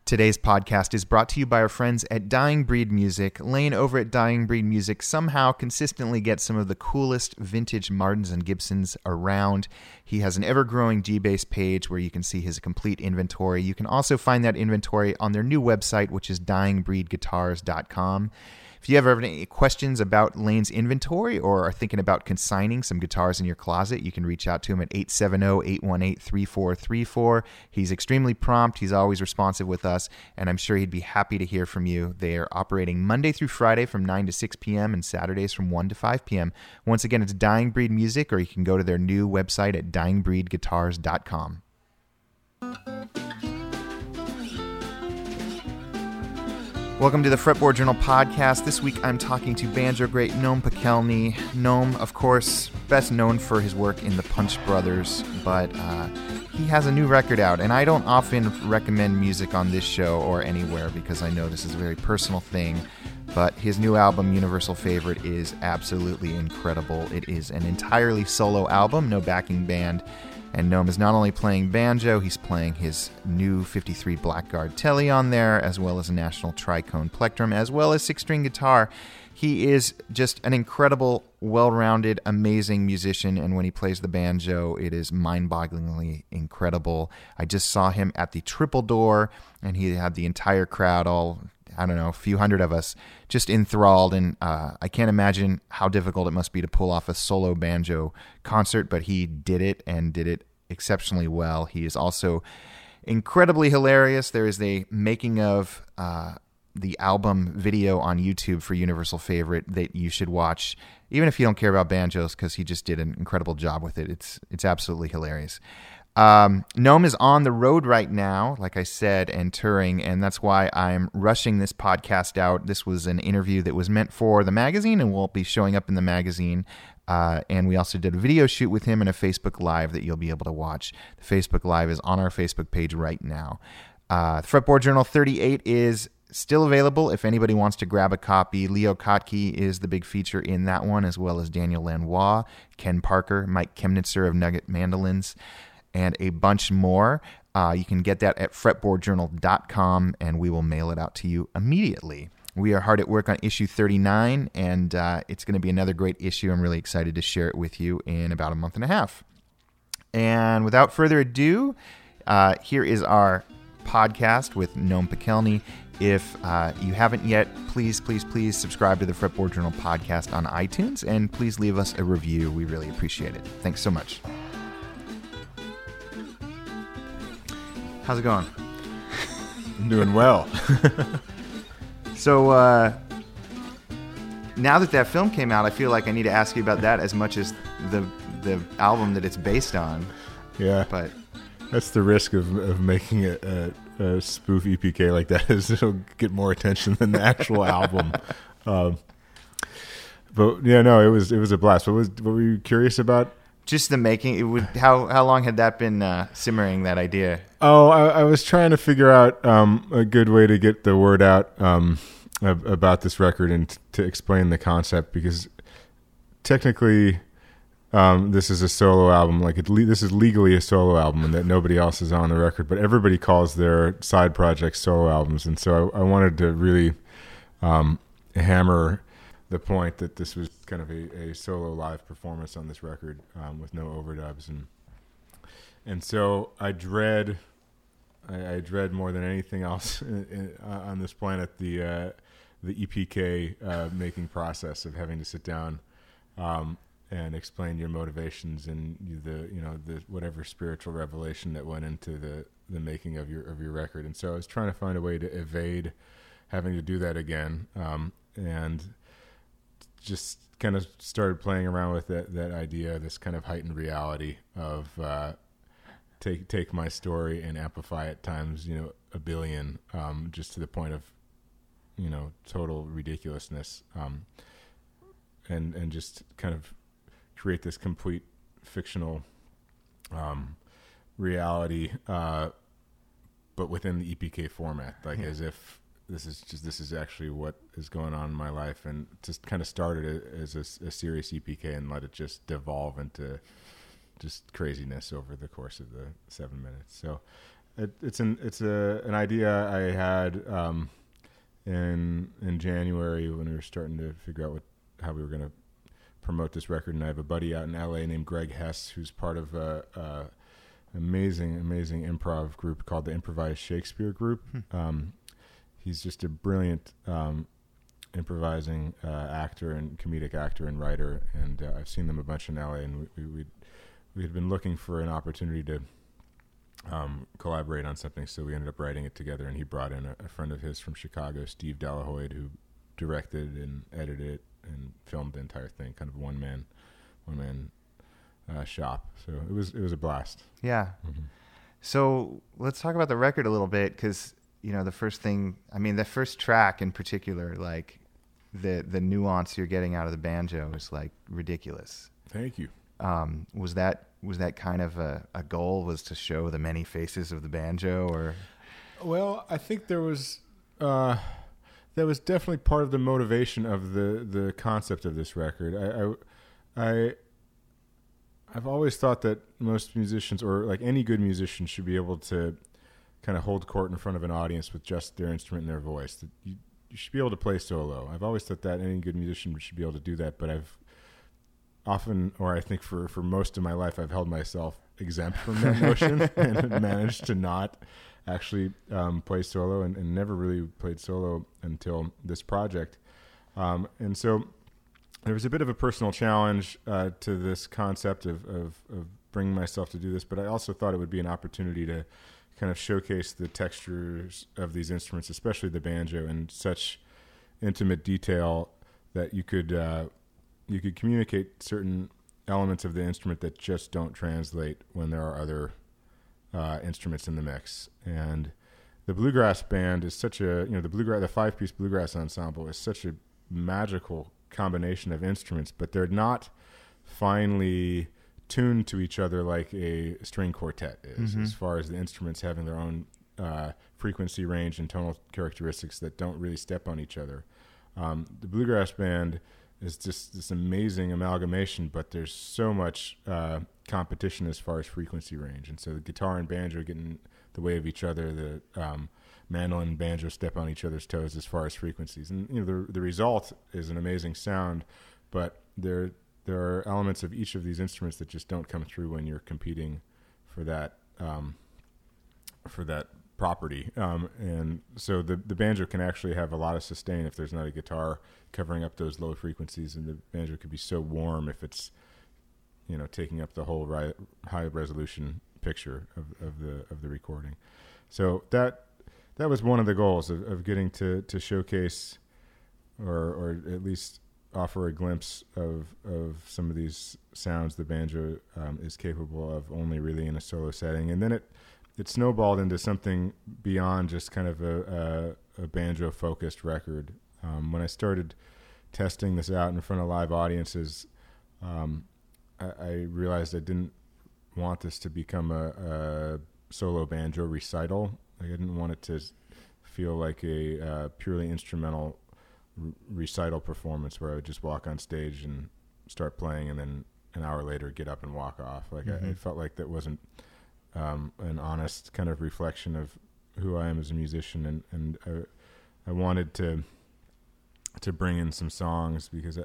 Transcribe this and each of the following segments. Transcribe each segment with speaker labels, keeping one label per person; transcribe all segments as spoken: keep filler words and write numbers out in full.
Speaker 1: Today's podcast is brought to you by our friends at Dying Breed Music. Lane over at Dying Breed Music somehow consistently gets some of the coolest vintage Martins and Gibsons around. He has an ever-growing G-Base page where you can see his complete inventory. You can also find that inventory on their new website, which is dying breed guitars dot com. If you ever have any questions about Lane's inventory or are thinking about consigning some guitars in your closet, you can reach out to him at eight seven zero, eight one eight, three four three four. He's extremely prompt. He's always responsive with us, and I'm sure he'd be happy to hear from you. They are operating Monday through Friday from nine to six p.m. and Saturdays from one to five p.m. Once again, it's Dying Breed Music, or you can go to their new website at dying breed guitars dot com. Welcome to the Fretboard Journal podcast. This week I'm talking to banjo great Noam Pikelny. Noam, of course, best known for his work in the Punch Brothers, but uh, he has a new record out, and I don't often recommend music on this show or anywhere because I know this is a very personal thing, but his new album, Universal Favorite, is absolutely incredible. It is an entirely solo album, no backing band. And Noam is not only playing banjo, he's playing his new fifty-three Blackguard Tele on there, as well as a National Tricone Plectrum, as well as six-string guitar. He is just an incredible, well-rounded, amazing musician, and when he plays the banjo, it is mind-bogglingly incredible. I just saw him at the Triple Door, and he had the entire crowd, all, I don't know, a few hundred of us, just enthralled, and uh, I can't imagine how difficult it must be to pull off a solo banjo concert, but he did it, and did it exceptionally well. He is also incredibly hilarious. There is a making of uh, the album video on YouTube for Universal Favorite that you should watch, even if you don't care about banjos, because he just did an incredible job with it. It's it's absolutely hilarious. Um, Noam is on the road right now, like I said, and touring, and that's why I'm rushing this podcast out. This was an interview that was meant for the magazine and will be showing up in the magazine. Uh, and we also did a video shoot with him and a Facebook Live that you'll be able to watch. The Facebook Live is on our Facebook page right now. Uh, Fretboard Journal thirty-eight is still available if anybody wants to grab a copy. Leo Kottke is the big feature in that one, as well as Daniel Lanois, Ken Parker, Mike Chemnitzer of Nugget Mandolins, and a bunch more. Uh, you can get that at fretboard journal dot com, and we will mail it out to you immediately. We are hard at work on issue thirty-nine, and uh, it's going to be another great issue. I'm really excited to share it with you in about a month and a half. And without further ado, uh, here is our podcast with Noam Pikelny. If uh, you haven't yet, please, please, please subscribe to the Fretboard Journal podcast on iTunes, and please leave us a review. We really appreciate it. Thanks so much. How's it going?
Speaker 2: I'm doing well.
Speaker 1: So, uh, now that that film came out, I feel like I need to ask you about that as much as the the album that it's based on.
Speaker 2: Yeah,
Speaker 1: but
Speaker 2: that's the risk of of making a, a, a spoof E P K like that, is it'll get more attention than the actual album. Um, but yeah, no, it was it was a blast. What was what were you curious about?
Speaker 1: Just the making. It would how how long had that been uh, simmering, that idea?
Speaker 2: Oh, I, I was trying to figure out um, a good way to get the word out um, ab- about this record and t- to explain the concept, because technically um, this is a solo album. Like it le- this is legally a solo album, and that nobody else is on the record. But everybody calls their side projects solo albums, and so I, I wanted to really um, hammer the point that this was kind of a, a solo live performance on this record um, with no overdubs, and and so I dread, I, I dread more than anything else in, in, uh, on this planet the uh, the E P K uh, making process of having to sit down um, and explain your motivations and the you know the whatever spiritual revelation that went into the, the making of your of your record. And so I was trying to find a way to evade having to do that again, um, and just kind of started playing around with that, that idea, this kind of heightened reality of uh, take take my story and amplify it times, you know, a billion, um, just to the point of, you know, total ridiculousness, um, and and just kind of create this complete fictional um, reality, uh, but within the E P K format, like yeah. as if this is just this is actually what is going on in my life, and just kind of started it as a, a serious E P K and let it just devolve into just craziness over the course of the seven minutes. So it, it's an it's a an idea I had um, in in January when we were starting to figure out what how we were going to promote this record. And I have a buddy out in L A named Greg Hess, who's part of a, a amazing amazing improv group called the Improvised Shakespeare Group. Hmm. Um, he's just a brilliant um, improvising uh, actor and comedic actor and writer, and uh, I've seen them a bunch in L A, and we we we had been looking for an opportunity to um, collaborate on something, so we ended up writing it together. And he brought in a, a friend of his from Chicago, Steve Delahoyd, who directed and edited it and filmed the entire thing, kind of one man one man uh, shop. So it was it was a blast.
Speaker 1: Yeah. Mm-hmm. So let's talk about the record a little bit, because you know the first thing, I mean, the first track in particular, like the the nuance you're getting out of the banjo is like ridiculous.
Speaker 2: Thank you.
Speaker 1: Um, was that was that kind of a, a goal, was to show the many faces of the banjo, or?
Speaker 2: Well, I think there was uh, that was definitely part of the motivation of the, the concept of this record. I, I I I've always thought that most musicians, or like any good musician, should be able to kind of hold court in front of an audience with just their instrument and their voice. That you, you should be able to play solo. I've always thought that any good musician should be able to do that, but I've often, or I think for, for most of my life, I've held myself exempt from that notion and managed to not actually um, play solo, and, and never really played solo until this project. Um, and so there was a bit of a personal challenge uh, to this concept of, of, of bringing myself to do this, but I also thought it would be an opportunity to kind of showcase the textures of these instruments, especially the banjo, in such intimate detail that you could uh, you could communicate certain elements of the instrument that just don't translate when there are other uh, instruments in the mix. And the bluegrass band is such a, you know, the bluegrass, the five-piece bluegrass ensemble is such a magical combination of instruments, but they're not finely tuned to each other like a string quartet is, mm-hmm. as far as the instruments having their own uh, frequency range and tonal characteristics that don't really step on each other. Um, the bluegrass band is just this amazing amalgamation, but there's so much uh, competition as far as frequency range. And so the guitar and banjo get in the way of each other. The um, mandolin and banjo step on each other's toes as far as frequencies. And you know, the the result is an amazing sound, but there there are elements of each of these instruments that just don't come through when you're competing for that um, for that property. Um, and so the the banjo can actually have a lot of sustain if there's not a guitar covering up those low frequencies, and the banjo could be so warm if it's, you know, taking up the whole ri- high resolution picture of, of the of the recording. So that that was one of the goals of, of getting to, to showcase, or or at least offer a glimpse of of some of these sounds the banjo um, is capable of only really in a solo setting. And then it it snowballed into something beyond just kind of a, a, a banjo focused record. Um, when I started testing this out in front of live audiences, um, I, I realized I didn't want this to become a, a solo banjo recital. Like, I didn't want it to feel like a uh, purely instrumental r- recital performance where I would just walk on stage and start playing, and then an hour later get up and walk off. Like, mm-hmm. I, I felt like that wasn't um, an honest kind of reflection of who I am as a musician, and and I, I wanted to to bring in some songs, because I,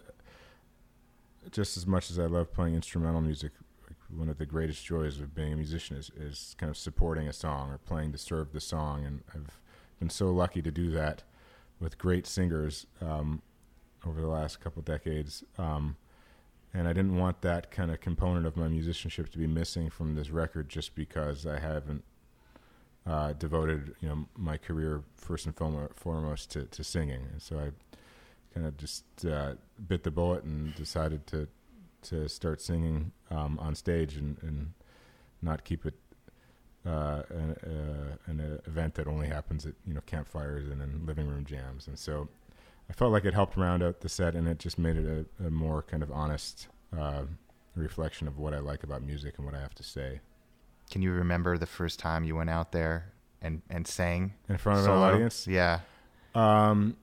Speaker 2: just as much as I love playing instrumental music, one of the greatest joys of being a musician is, is kind of supporting a song or playing to serve the song. And I've been so lucky to do that with great singers um, over the last couple of decades. Um, and I didn't want that kind of component of my musicianship to be missing from this record just because I haven't uh, devoted, you know, my career first and foremost to, to singing. And so I kind of just uh, bit the bullet and decided to to start singing um, on stage, and, and not keep it uh, an, uh, an event that only happens at, you know, campfires and in living room jams. And so I felt like it helped round out the set, and it just made it a, a more kind of honest uh, reflection of what I like about music and what I have to say.
Speaker 1: Can you remember the first time you went out there and, and sang
Speaker 2: in front of
Speaker 1: solo?
Speaker 2: An audience?
Speaker 1: Yeah.
Speaker 2: Um,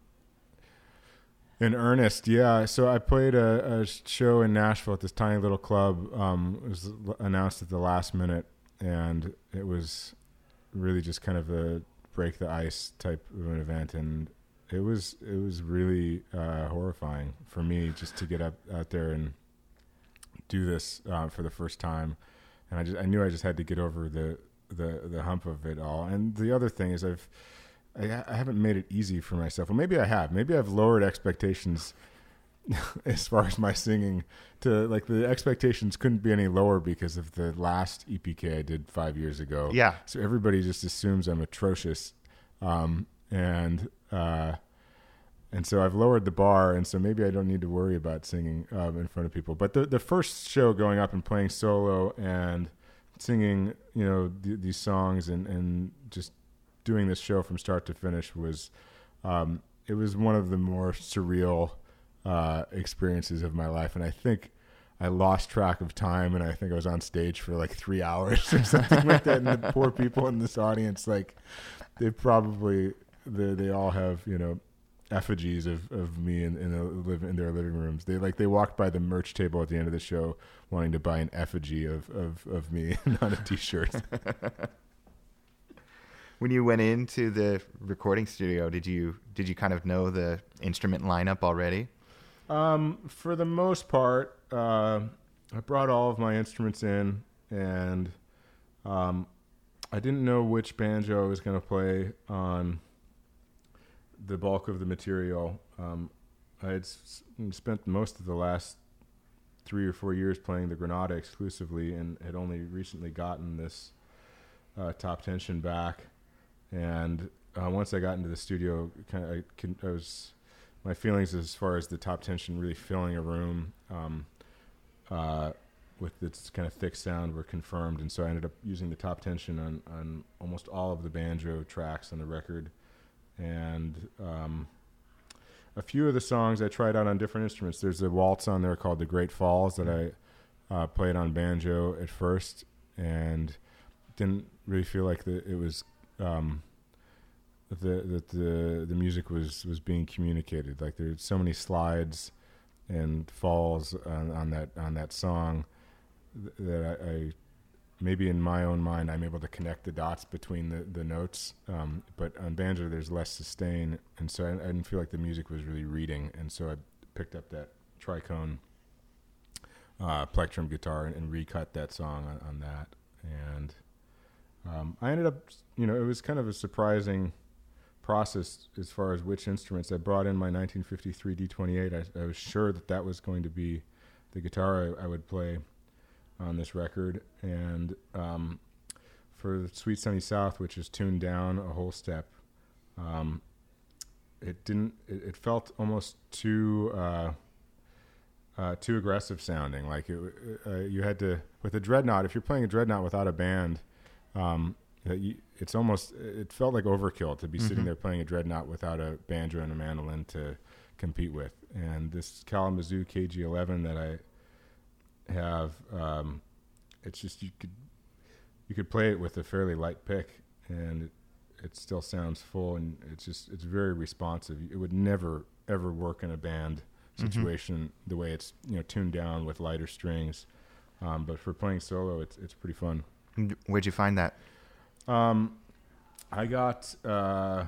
Speaker 2: In earnest, yeah. So I played a, a show in Nashville at this tiny little club. Um, it was announced at the last minute, and it was really just kind of a break the ice type of an event, and it was it was really uh, horrifying for me just to get up out there and do this uh, for the first time. And I just I knew I just had to get over the the the hump of it all. And the other thing is I've I, I haven't made it easy for myself. Well, maybe I have. Maybe I've lowered expectations as far as my singing to like the expectations couldn't be any lower because of the last E P K I did five years ago.
Speaker 1: Yeah.
Speaker 2: So everybody just assumes I'm atrocious. Um, and, uh, and so I've lowered the bar, and so maybe I don't need to worry about singing um, in front of people. But the the first show going up and playing solo and singing, you know, th- these songs and, and just doing this show from start to finish was, um, it was one of the more surreal uh, experiences of my life. And I think I lost track of time, and I think I was on stage for like three hours or something like that. And the poor people in this audience, like they probably, they, they all have, you know, effigies of, of me in in, a live, in their living rooms. They like they walked by the merch table at the end of the show wanting to buy an effigy of of, of me, not a T-shirt.
Speaker 1: When you went into the recording studio, did you did you kind of know the instrument lineup already?
Speaker 2: Um, for the most part, uh, I brought all of my instruments in, and um, I didn't know which banjo I was going to play on the bulk of the material. Um, I had s- spent most of the last three or four years playing the Granada exclusively, and had only recently gotten this uh, Top Tension back. And uh, once I got into the studio, kind of, I, can, I was my feelings as far as the Top Tension really filling a room um, uh, with its kind of thick sound were confirmed, and so I ended up using the Top Tension on on almost all of the banjo tracks on the record. And um, a few of the songs I tried out on different instruments. There's a waltz on there called The Great Falls that I uh, played on banjo at first, and didn't really feel like the, it was um, that the that the the music was was being communicated. Like there's so many slides and falls on, on that on that song that I. I maybe in my own mind, I'm able to connect the dots between the, the notes. Um, but on banjo, there's less sustain. And so I, I didn't feel like the music was really reading. And so I picked up that tricone uh, plectrum guitar and, and recut that song on, on that. And um, I ended up, you know, it was kind of a surprising process as far as which instruments. I brought in my nineteen fifty-three D twenty-eight. I, I was sure that that was going to be the guitar I, I would play on this record. And um, for Sweet Sunny South, which is tuned down a whole step, um, it didn't. It, it felt almost too uh, uh, too aggressive sounding. Like it, uh, you had to with a dreadnought. If you're playing a dreadnought without a band, um, you, it's almost. It felt like overkill to be mm-hmm. sitting there playing a dreadnought without a banjo and a mandolin to compete with. And this Kalamazoo K G eleven that I have, um, it's just you could you could play it with a fairly light pick, and it, it still sounds full, and it's just it's very responsive. It would never ever work in a band situation mm-hmm. the way it's you know tuned down with lighter strings, um, but for playing solo, it's it's pretty fun.
Speaker 1: Where'd you find that?
Speaker 2: Um, I got uh,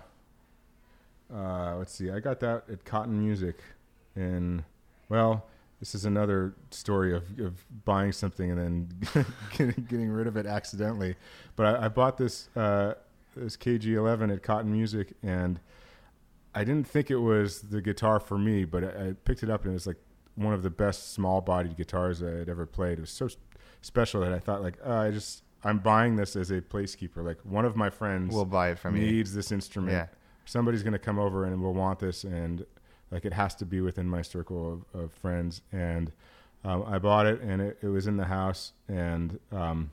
Speaker 2: uh, let's see, I got that at Cotton Music, in well. This is another story of, of buying something and then getting, getting rid of it accidentally. But I, I bought this uh, this K G eleven at Cotton Music, and I didn't think it was the guitar for me, but I, I picked it up, and it was like one of the best small-bodied guitars I had ever played. It was so special that I thought, like, oh, I just I'm buying this as a placekeeper. Like one of my friends
Speaker 1: will buy it from
Speaker 2: needs
Speaker 1: you.
Speaker 2: this instrument.
Speaker 1: Yeah.
Speaker 2: Somebody's going to come over and will want this, and like it has to be within my circle of, of friends. And um, I bought it, and it, it was in the house. And um,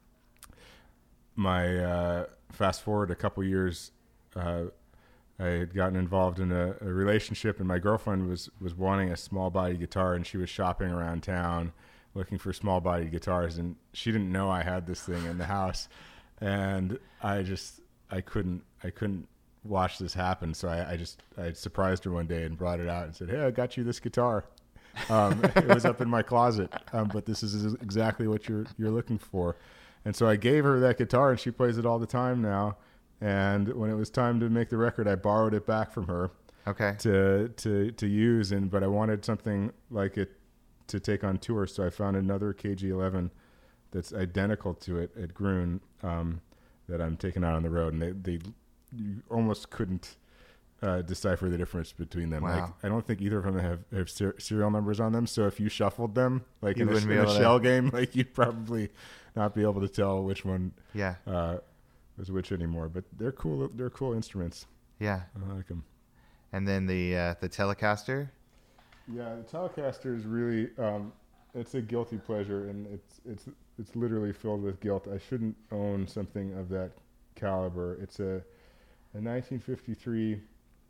Speaker 2: my uh, fast forward a couple years, uh, I had gotten involved in a, a relationship, and my girlfriend was, was wanting a small body guitar, and she was shopping around town looking for small body guitars, and she didn't know I had this thing in the house. And I just I couldn't I couldn't watch this happen, so I, I just I surprised her one day and brought it out and said, "Hey, I got you this guitar. Um, it was up in my closet, um, but this is exactly what you're you're looking for." And so I gave her that guitar, and she plays it all the time now. And when it was time to make the record, I borrowed it back from her.
Speaker 1: Okay.
Speaker 2: To to to use, and but I wanted something like it to take on tour, so I found another K G eleven that's identical to it at Groon um, that I'm taking out on the road, and they they you almost couldn't uh, decipher the difference between them.
Speaker 1: Wow.
Speaker 2: Like I don't think either of them have, have ser- serial numbers on them, so if you shuffled them like
Speaker 1: You
Speaker 2: in a,
Speaker 1: wouldn't be
Speaker 2: in a
Speaker 1: able to-
Speaker 2: shell game, like you'd probably not be able to tell which one
Speaker 1: Yeah.
Speaker 2: uh, was which anymore. But they're cool. They're cool instruments.
Speaker 1: Yeah.
Speaker 2: I like them.
Speaker 1: And then the uh, the Telecaster.
Speaker 2: Yeah, the Telecaster is really um, it's a guilty pleasure, and it's it's it's literally filled with guilt. I shouldn't own something of that caliber. It's a a nineteen fifty-three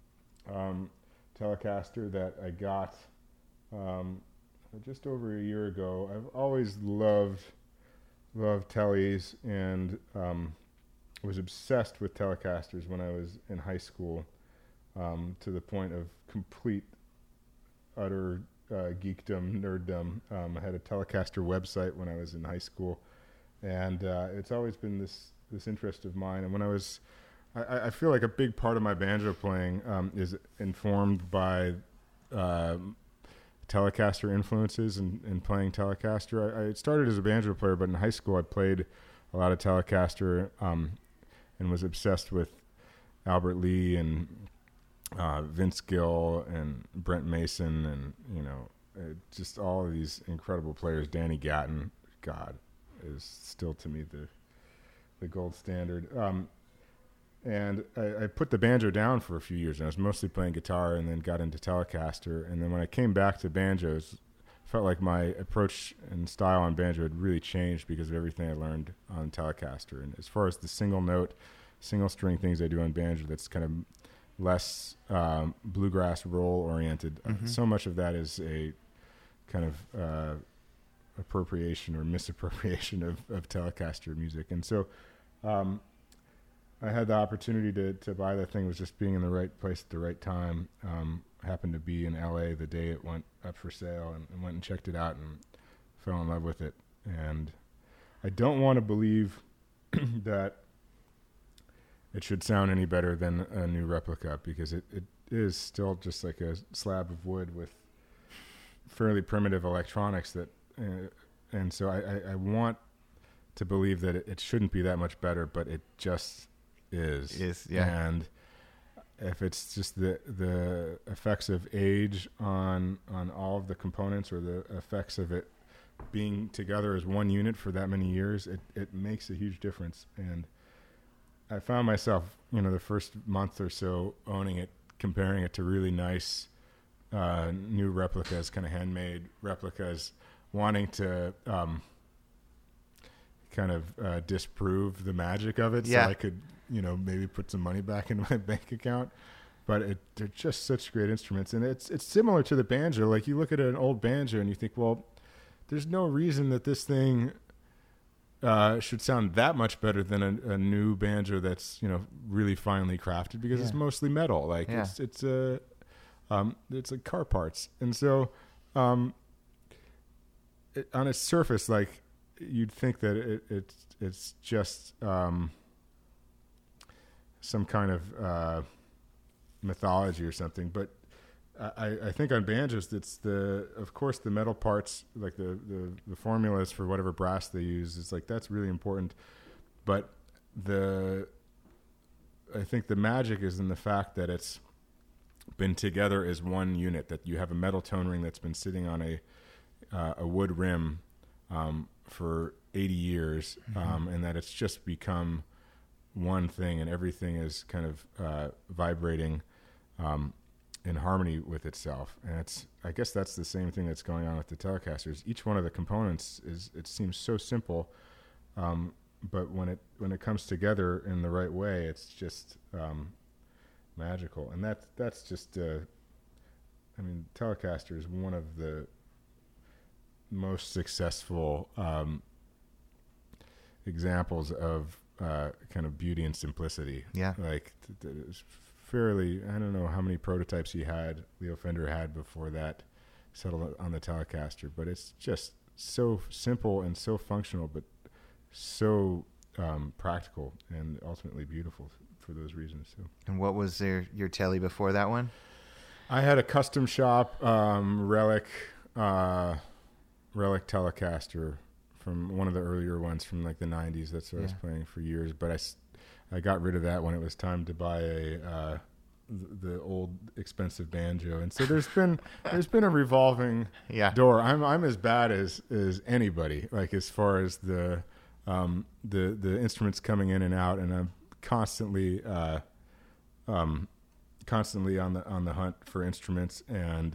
Speaker 2: um, Telecaster that I got um, just over a year ago. I've always loved loved Teles, and um, was obsessed with Telecasters when I was in high school. Um, to the point of complete, utter uh, geekdom, nerddom. Um, I had a Telecaster website when I was in high school, and uh, it's always been this this interest of mine. And when I was, I, I feel like a big part of my banjo playing um, is informed by uh, Telecaster influences and, and playing Telecaster. I, I started as a banjo player, but in high school I played a lot of Telecaster um, and was obsessed with Albert Lee and Uh, Vince Gill and Brent Mason, and you know, uh, just all of these incredible players. Danny Gatton, God, is still to me the the gold standard. Um, and I, I put the banjo down for a few years, and I was mostly playing guitar, and then got into Telecaster. And then when I came back to banjos, felt like my approach and style on banjo had really changed because of everything I learned on Telecaster. And as far as the single note, single string things I do on banjo, that's kind of less um, bluegrass roll oriented.
Speaker 1: Mm-hmm.
Speaker 2: Uh, so much of that is a kind of uh, appropriation or misappropriation of, of Telecaster music. And so um, I had the opportunity to, to buy that thing. It was just being in the right place at the right time. Um, I happened to be in L A the day it went up for sale, and, and went and checked it out and fell in love with it. And I don't want to believe that it should sound any better than a new replica, because it, it is still just like a slab of wood with fairly primitive electronics that, uh, and so I, I, I want to believe that it, it shouldn't be that much better, but it just is.
Speaker 1: Is, yeah.
Speaker 2: And if it's just the the effects of age on on all of the components, or the effects of it being together as one unit for that many years, it, it makes a huge difference. And I found myself, you know, the first month or so owning it, comparing it to really nice uh, new replicas, kind of handmade replicas, wanting to um, kind of uh, disprove the magic of it,
Speaker 1: Yeah.
Speaker 2: so I could, you know, maybe put some money back into my bank account. But it, they're just such great instruments, and it's it's similar to the banjo. Like, you look at an old banjo and you think, well, there's no reason that this thing Uh, should sound that much better than a, a new banjo that's, you know, really finely crafted, because
Speaker 1: Yeah.
Speaker 2: it's mostly metal. Like
Speaker 1: Yeah.
Speaker 2: it's it's a uh, um, it's like car parts, and so um, it, on its surface, like, you'd think that it, it's it's just um, some kind of uh, mythology or something, but I, I think on banjos, it's the, of course, the metal parts, like the, the, the formulas for whatever brass they use. It's like, that's really important. But the, I think the magic is in the fact that it's been together as one unit, that you have a metal tone ring that's been sitting on a, uh, a wood rim um, for eighty years, mm-hmm. um, and that it's just become one thing, and everything is kind of uh, vibrating um in harmony with itself. And it's, I guess that's the same thing that's going on with the Telecasters. Each one of the components is, it seems so simple, um, but when it when it comes together in the right way, it's just um, magical. And that that's just, uh, I mean, Telecaster is one of the most successful um, examples of uh, kind of beauty and simplicity.
Speaker 1: Yeah.
Speaker 2: Like, th- th- fairly, I don't know how many prototypes he had, Leo Fender had, before that settled on the Telecaster, but it's just so simple and so functional, but so um, practical and ultimately beautiful for those reasons. So.
Speaker 1: And what was there, your telly before that one?
Speaker 2: I had a custom shop um, Relic uh, Relic Telecaster from one of the earlier ones from like the nineties. That's what yeah. I was playing for years. But I, I got rid of that when it was time to buy a uh, the, the old expensive banjo. And so there's been there's been a revolving
Speaker 1: yeah.
Speaker 2: door. I'm I'm as bad as as anybody. Like as far as the um, the the instruments coming in and out, and I'm constantly uh, um, constantly on the on the hunt for instruments. And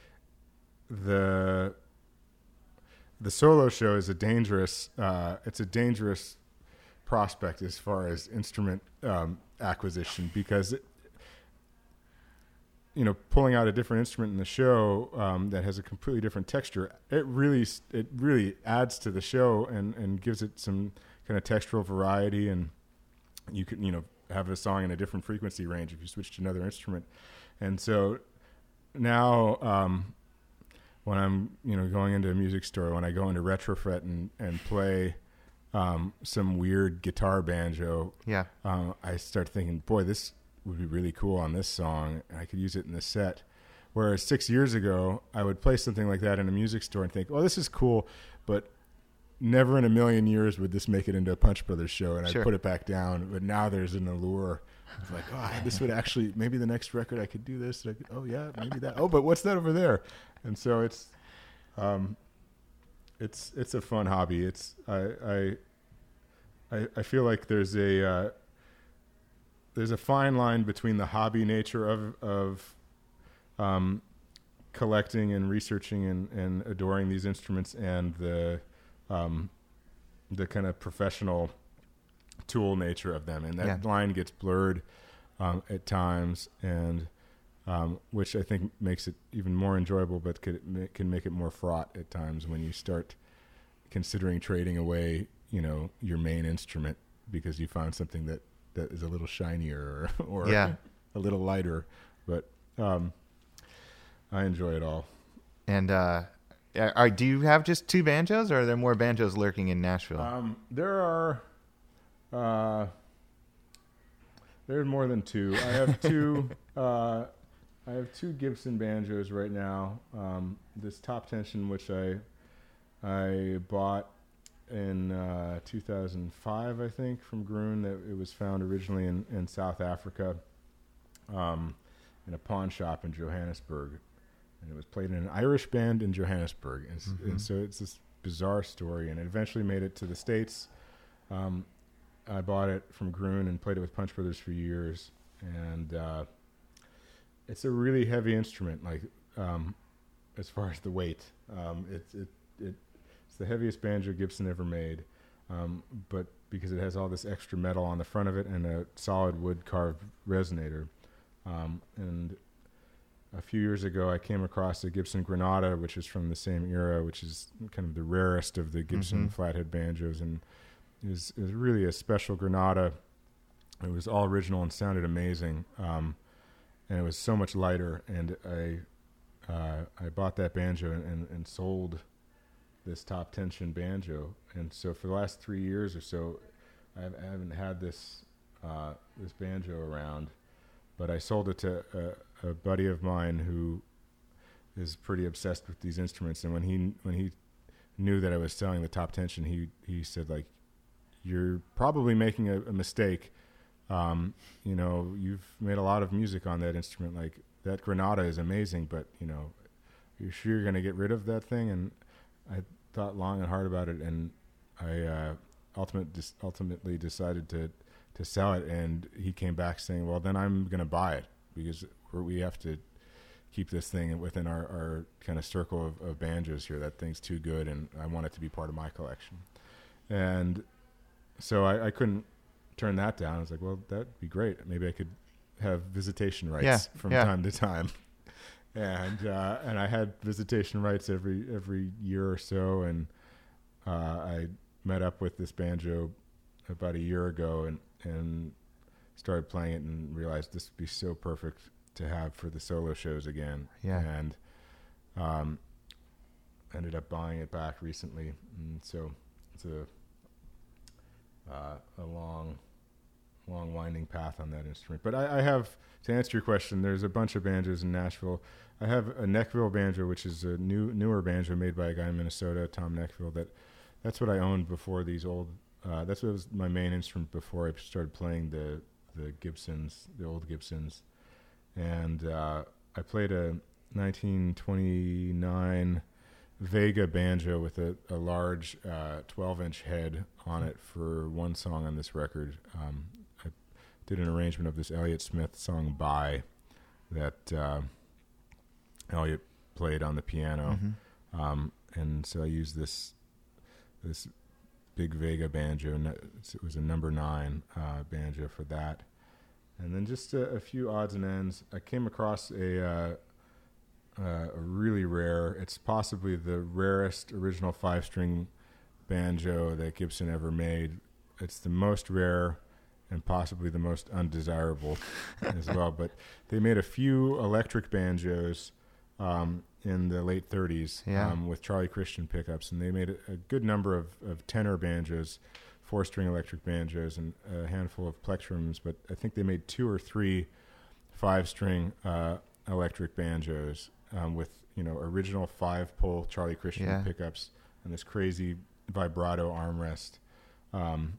Speaker 2: the the solo show is a dangerous uh, it's a dangerous prospect as far as instrument um, acquisition, because it, you know, pulling out a different instrument in the show um, that has a completely different texture, it really it really adds to the show and, and gives it some kind of textural variety. And you can, you know, have a song in a different frequency range if you switch to another instrument. And so now um, when I'm, you know, going into a music store, when I go into Retrofret and, and play um, some weird guitar banjo,
Speaker 1: yeah,
Speaker 2: uh, I start thinking, boy, this would be really cool on this song, and I could use it in this set. Whereas six years ago, I would play something like that in a music store and think, oh, this is cool, but never in a million years would this make it into a Punch Brothers show, and
Speaker 1: sure.
Speaker 2: I'd put it back down. But now there's an allure of like, oh, this would actually, maybe the next record I could do this. I could, oh, yeah, maybe that. Oh, but what's that over there? And so it's um, it's it's a fun hobby. It's I I I, I feel like there's a uh, there's a fine line between the hobby nature of of um, collecting and researching and, and adoring these instruments and the um, the kind of professional tool nature of them, and that
Speaker 1: yeah.
Speaker 2: line gets blurred um, at times, and um, which I think makes it even more enjoyable, but could, can make it more fraught at times when you start considering trading away, you know, your main instrument because you found something that that is a little shinier or, or
Speaker 1: yeah.
Speaker 2: a little lighter. But um, I enjoy it all.
Speaker 1: And uh, are, do you have just two banjos, or are there more banjos lurking in Nashville?
Speaker 2: Um, there are uh, there's more than two. I have two. uh, I have two Gibson banjos right now. Um, this Top Tension, which I I bought in uh, two thousand five, I think, from Groen. That it was found originally in, in South Africa, um, in a pawn shop in Johannesburg, and it was played in an Irish band in Johannesburg. And, mm-hmm. and so it's this bizarre story, and it eventually made it to the States. Um, I bought it from Groen and played it with Punch Brothers for years, and uh, it's a really heavy instrument, like um, as far as the weight. Um, it, it, it, it's the heaviest banjo Gibson ever made, um, but because it has all this extra metal on the front of it and a solid wood carved resonator. Um, and a few years ago, I came across a Gibson Granada, which is from the same era, which is kind of the rarest of the Gibson mm-hmm. flathead banjos, and it was, it was really a special Granada. It was all original and sounded amazing. Um, and it was so much lighter, and I uh, I bought that banjo and, and, and sold this Top Tension banjo. And so for the last three years or so, I've, I haven't had this uh, this banjo around, but I sold it to a, a buddy of mine who is pretty obsessed with these instruments. And when he when he knew that I was selling the Top Tension, he he said, like, you're probably making a, a mistake. Um, you know, you've made a lot of music on that instrument. Like, that Granada is amazing, but, you know, you're sure you're going to get rid of that thing? And I thought long and hard about it, and I uh, ultimate, dis- ultimately decided to, to sell it. And he came back saying, well, then I'm going to buy it, because we're, we have to keep this thing within our, our kind of circle of, of banjos here. That thing's too good, and I want it to be part of my collection. And so I, I couldn't turn that down. I was like, well, that'd be great. Maybe I could have visitation rights
Speaker 1: yeah,
Speaker 2: from
Speaker 1: yeah.
Speaker 2: time to time. And uh, and I had visitation rights every every year or so. And uh, I met up with this banjo about a year ago and, and started playing it and realized this would be so perfect to have for the solo shows again.
Speaker 1: Yeah.
Speaker 2: And um, ended up buying it back recently. And so it's a uh, a long, long winding path on that instrument. But I, I have, to answer your question, there's a bunch of banjos in Nashville. I have a Neckville banjo, which is a new newer banjo made by a guy in Minnesota, Tom Neckville. That that's what I owned before these old. Uh, that's what was my main instrument before I started playing the the Gibsons, the old Gibsons, and uh, I played a nineteen twenty-nine Vega banjo with a, a large uh, twelve-inch head on it for one song on this record. Um, I did an arrangement of this Elliott Smith song "Bye" that uh, Elliott played on the piano, mm-hmm. um, and so I used this this big Vega banjo. It was a number nine uh, banjo for that, and then just a, a few odds and ends. I came across a. Uh, Uh, a really rare, it's possibly the rarest original five-string banjo that Gibson ever made. It's the most rare and possibly the most undesirable as well. But they made a few electric banjos um, in the late thirties
Speaker 1: yeah.
Speaker 2: um, with Charlie Christian pickups, and they made a, a good number of, of tenor banjos, four-string electric banjos, and a handful of plectrums. But I think they made two or three five-string uh, electric banjos. Um, with, you know, original five-pole Charlie Christian yeah. pickups and this crazy vibrato armrest. Um,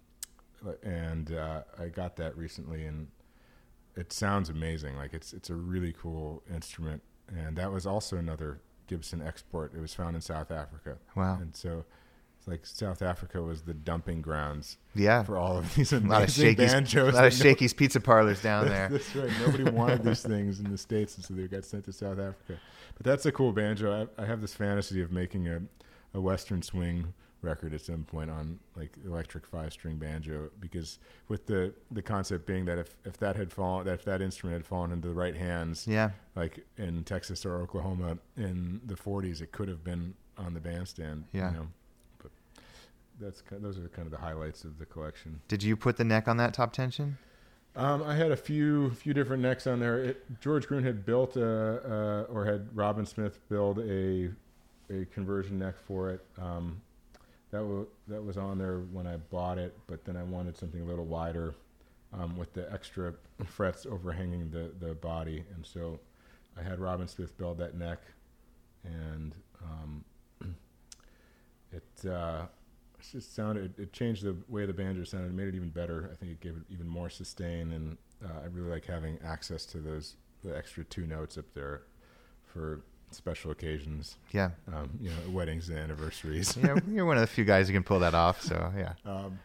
Speaker 2: and uh, I got that recently, and it sounds amazing. Like, it's it's a really cool instrument. And that was also another Gibson export. It was found in South Africa.
Speaker 1: Wow.
Speaker 2: And so it's like South Africa was the dumping grounds
Speaker 1: yeah.
Speaker 2: for all of these amazing
Speaker 1: a lot of Shakey's,
Speaker 2: banjos.
Speaker 1: A lot of Shakey's no, Pizza Parlors down there.
Speaker 2: That's right. Nobody wanted these things in the States, and so they got sent to South Africa. But that's a cool banjo. I, I have this fantasy of making a, a Western swing record at some point on like electric five-string banjo, because with the, the concept being that if, if that had fallen, that if that instrument had fallen into the right hands,
Speaker 1: yeah.
Speaker 2: like in Texas or Oklahoma in the forties, it could have been on the bandstand.
Speaker 1: Yeah.
Speaker 2: You know? But that's kind of, those are kind of the highlights of the collection.
Speaker 1: Did you put the neck on that top tension?
Speaker 2: Um, I had a few few different necks on there. It, George Gruen had built a, uh, or had Robin Smith build a a conversion neck for it. Um, that was that was on there when I bought it, but then I wanted something a little wider um, with the extra frets overhanging the, the body, and so I had Robin Smith build that neck, and um, it. Uh, It just sounded. It changed the way the banjo sounded. It made it even better. I think it gave it even more sustain, and uh, I really like having access to those the extra two notes up there for special occasions.
Speaker 1: Yeah,
Speaker 2: um, you know, weddings and anniversaries.
Speaker 1: Yeah, you're one of the few guys who can pull that off. So yeah.
Speaker 2: Um,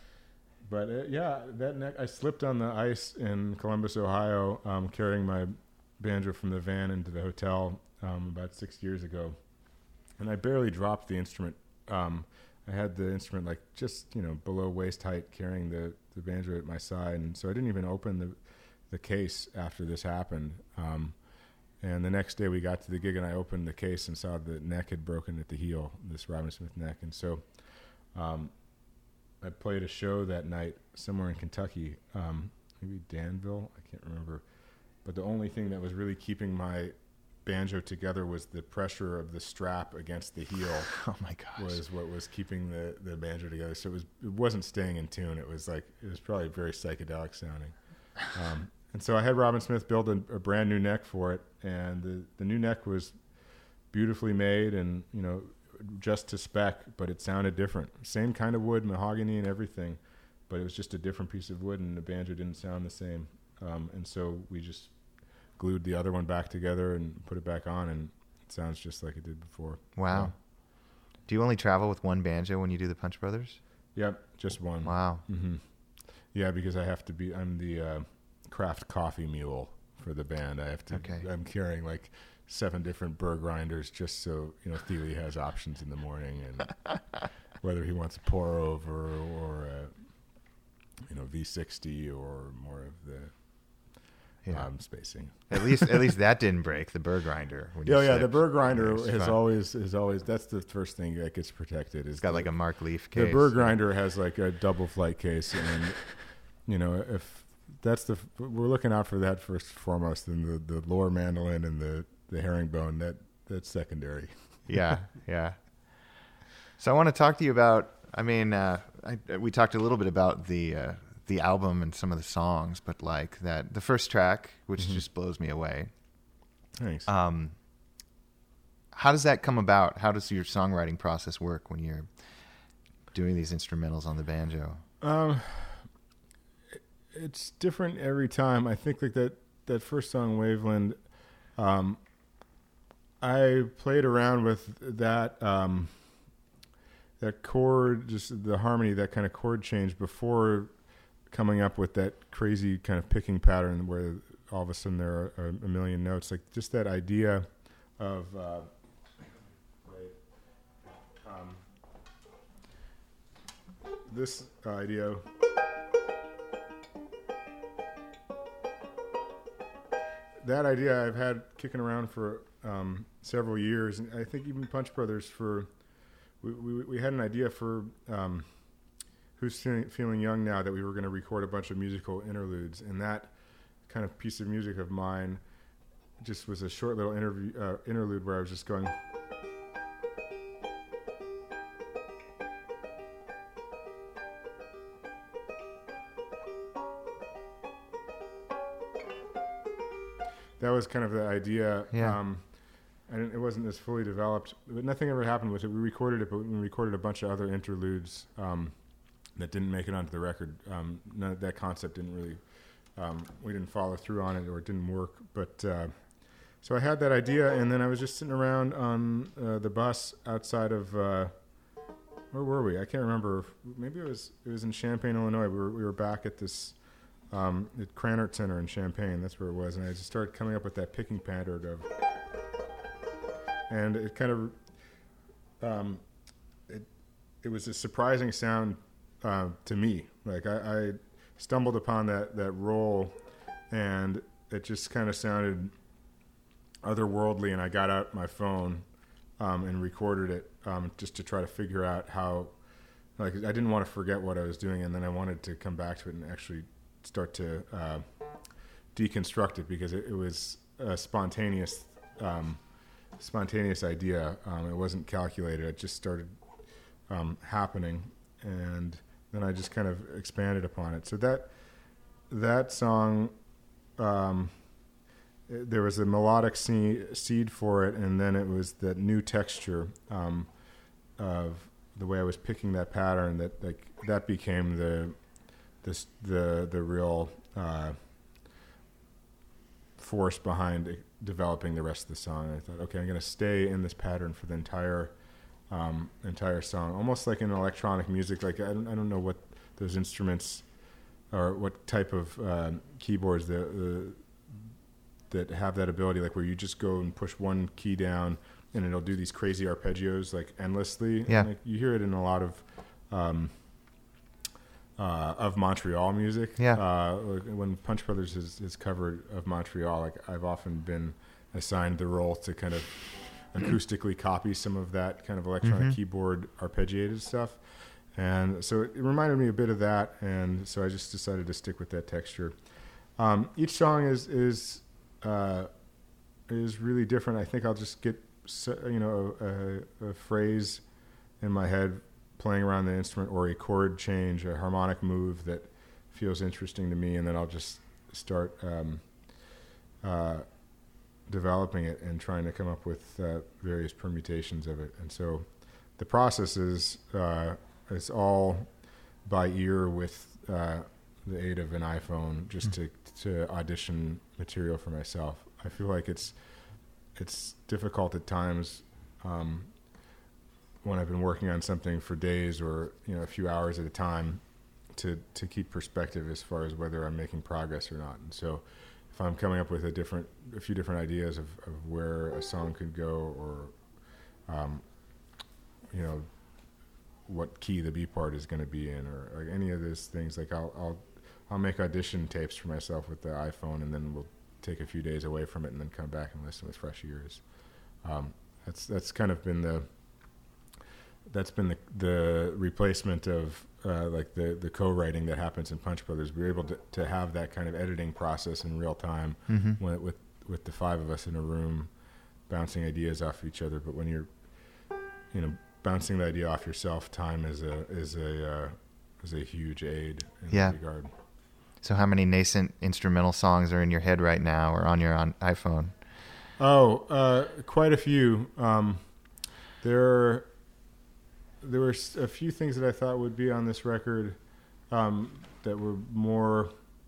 Speaker 2: but uh, yeah, that neck. I slipped on the ice in Columbus, Ohio, um, carrying my banjo from the van into the hotel um, about six years ago, and I barely dropped the instrument. Um, I had the instrument like just, you know, below waist height, carrying the, the banjo at my side. And so I didn't even open the the case after this happened. Um, and the next day we got to the gig and I opened the case and saw the neck had broken at the heel, this Robin Smith neck. And so um, I played a show that night somewhere in Kentucky, um, maybe Danville, I can't remember. But the only thing that was really keeping my banjo together was the pressure of the strap against the heel.
Speaker 1: Oh my gosh.
Speaker 2: Was what was keeping the, the banjo together. So it was it wasn't staying in tune. It was like it was probably very psychedelic sounding. Um, and so I had Robin Smith build a, a brand new neck for it, and the, the new neck was beautifully made and, you know, just to spec, but it sounded different. Same kind of wood, mahogany and everything, but it was just a different piece of wood, and the banjo didn't sound the same. Um, and so we just glued the other one back together and put it back on, and it sounds just like it did before.
Speaker 1: Wow. So, do you only travel with one banjo when you do the Punch Brothers?
Speaker 2: Yep, just one.
Speaker 1: Wow.
Speaker 2: Mm-hmm. Yeah, because I have to be, I'm the uh, craft coffee mule for the band. I have to,
Speaker 1: okay.
Speaker 2: I'm carrying like seven different burr grinders just so, you know, Thiele has options in the morning, and whether he wants a pour over or, a, you know, V sixty or more of the, Yeah. Um, spacing.
Speaker 1: At least, at least that didn't break the burr grinder.
Speaker 2: When you oh yeah, the burr grinder is fun. always is always that's the first thing that gets protected. Is
Speaker 1: it's got
Speaker 2: the,
Speaker 1: like a Mark Leaf case.
Speaker 2: The burr grinder has like a double flight case, and you know if that's the we're looking out for that first and foremost. Then the the lower mandolin and the the herringbone that that's secondary.
Speaker 1: Yeah, yeah. So I want to talk to you about. I mean, uh, I, we talked a little bit about the uh, the album and some of the songs, but like that the first track, which mm-hmm. just blows me away.
Speaker 2: Thanks.
Speaker 1: Um, how does that come about? How does your songwriting process work when you're doing these instrumentals on the banjo?
Speaker 2: Um, it's different every time. I think like that that first song, Waveland. Um, I played around with that. Um, that chord, just the harmony, that kind of chord change before coming up with that crazy kind of picking pattern where all of a sudden there are a million notes. Like just that idea of uh, um, this idea. That idea I've had kicking around for um, several years, and I think even Punch Brothers for. We, we we had an idea for um, Who's Feeling, Feeling Young Now that we were going to record a bunch of musical interludes, and that kind of piece of music of mine just was a short little interview, uh, interlude where I was just going. That was kind of the idea.
Speaker 1: Yeah.
Speaker 2: Um, And it wasn't as fully developed, but nothing ever happened with it. We recorded it, but we recorded a bunch of other interludes um, that didn't make it onto the record. Um, none, that concept didn't really, um, we didn't follow through on it, or it didn't work. But uh, so I had that idea, and then I was just sitting around on uh, the bus outside of uh, where were we? I can't remember. Maybe it was it was in Champaign, Illinois. We were we were back at this um, at Cranert Center in Champaign. That's where it was, and I just started coming up with that picking pattern of. And it kind of, um, it it was a surprising sound uh, to me. Like I, I stumbled upon that, that roll, and it just kind of sounded otherworldly. And I got out my phone um, and recorded it um, just to try to figure out how. Like I didn't want to forget what I was doing, and then I wanted to come back to it and actually start to uh, deconstruct it because it, it was a spontaneous. Um, spontaneous idea. Um, it wasn't calculated. It just started um, happening, and then I just kind of expanded upon it. So that that song, um, it, there was a melodic seed, seed for it, and then it was that new texture um, of the way I was picking that pattern. That like that became the this the the real uh, force behind it. Developing the rest of the song. I thought, okay, I'm going to stay in this pattern for the entire um, entire song, almost like in electronic music. Like I don't, I don't know what those instruments or what type of uh, keyboards that uh, that have that ability, like where you just go and push one key down and it'll do these crazy arpeggios like endlessly.
Speaker 1: Yeah,
Speaker 2: and, like, you hear it in a lot of. Um, Uh, of Montreal music.
Speaker 1: Yeah.
Speaker 2: Uh, when Punch Brothers has, has covered of Montreal, like I've often been assigned the role to kind of acoustically copy some of that kind of electronic mm-hmm. keyboard arpeggiated stuff. And so it, it reminded me a bit of that. And so I just decided to stick with that texture. Um, each song is, is, uh, is really different. I think I'll just get, you know, a, a phrase in my head playing around the instrument, or a chord change, a harmonic move that feels interesting to me, and then I'll just start um, uh, developing it and trying to come up with uh, various permutations of it. And so the process is uh, it's all by ear with uh, the aid of an iPhone, just mm-hmm. to to audition material for myself. I feel like it's it's difficult at times. Um, when I've been working on something for days or, you know, a few hours at a time to, to keep perspective as far as whether I'm making progress or not. And so if I'm coming up with a different, a few different ideas of, of where a song could go, or, um, you know, what key the B part is going to be in, or like any of those things, like I'll, I'll, I'll make audition tapes for myself with the iPhone, and then we'll take a few days away from it and then come back and listen with fresh ears. Um, that's, that's kind of been the, That's been the the replacement of uh, like the, the co-writing that happens in Punch Brothers. We were able to, to have that kind of editing process in real time mm-hmm. when, with with the five of us in a room, bouncing ideas off each other. But when you're, you know, bouncing the idea off yourself, time is a is a uh, was a huge aid in
Speaker 1: Yeah.
Speaker 2: that regard.
Speaker 1: So how many nascent instrumental songs are in your head right now or on your on iPhone?
Speaker 2: Oh, uh, quite a few. Um, there, there were s- a few things that I thought would be on this record um, that were more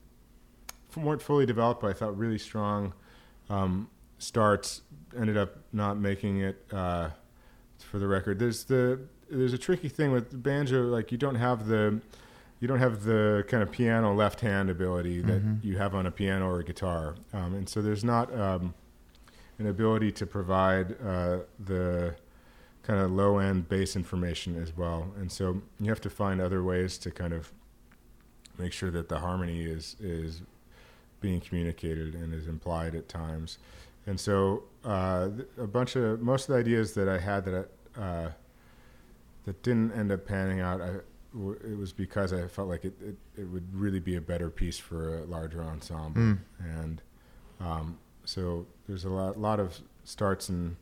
Speaker 2: weren't fully developed, but I thought really strong um, starts. Ended up not making it uh, for the record. There's the there's a tricky thing with the banjo. Like you don't have the you don't have the kind of piano left hand ability that
Speaker 1: Mm-hmm.
Speaker 2: you have on a piano or a guitar, um, and so there's not um, an ability to provide uh, the kind of low end bass information as well. And so you have to find other ways to kind of make sure that the harmony is is being communicated and is implied at times. And so uh, a bunch of most of the ideas that I had that I, uh, that didn't end up panning out, I, w- it was because I felt like it, it, it would really be a better piece for a larger ensemble.
Speaker 1: Mm.
Speaker 2: And um, so there's a lot lot of starts and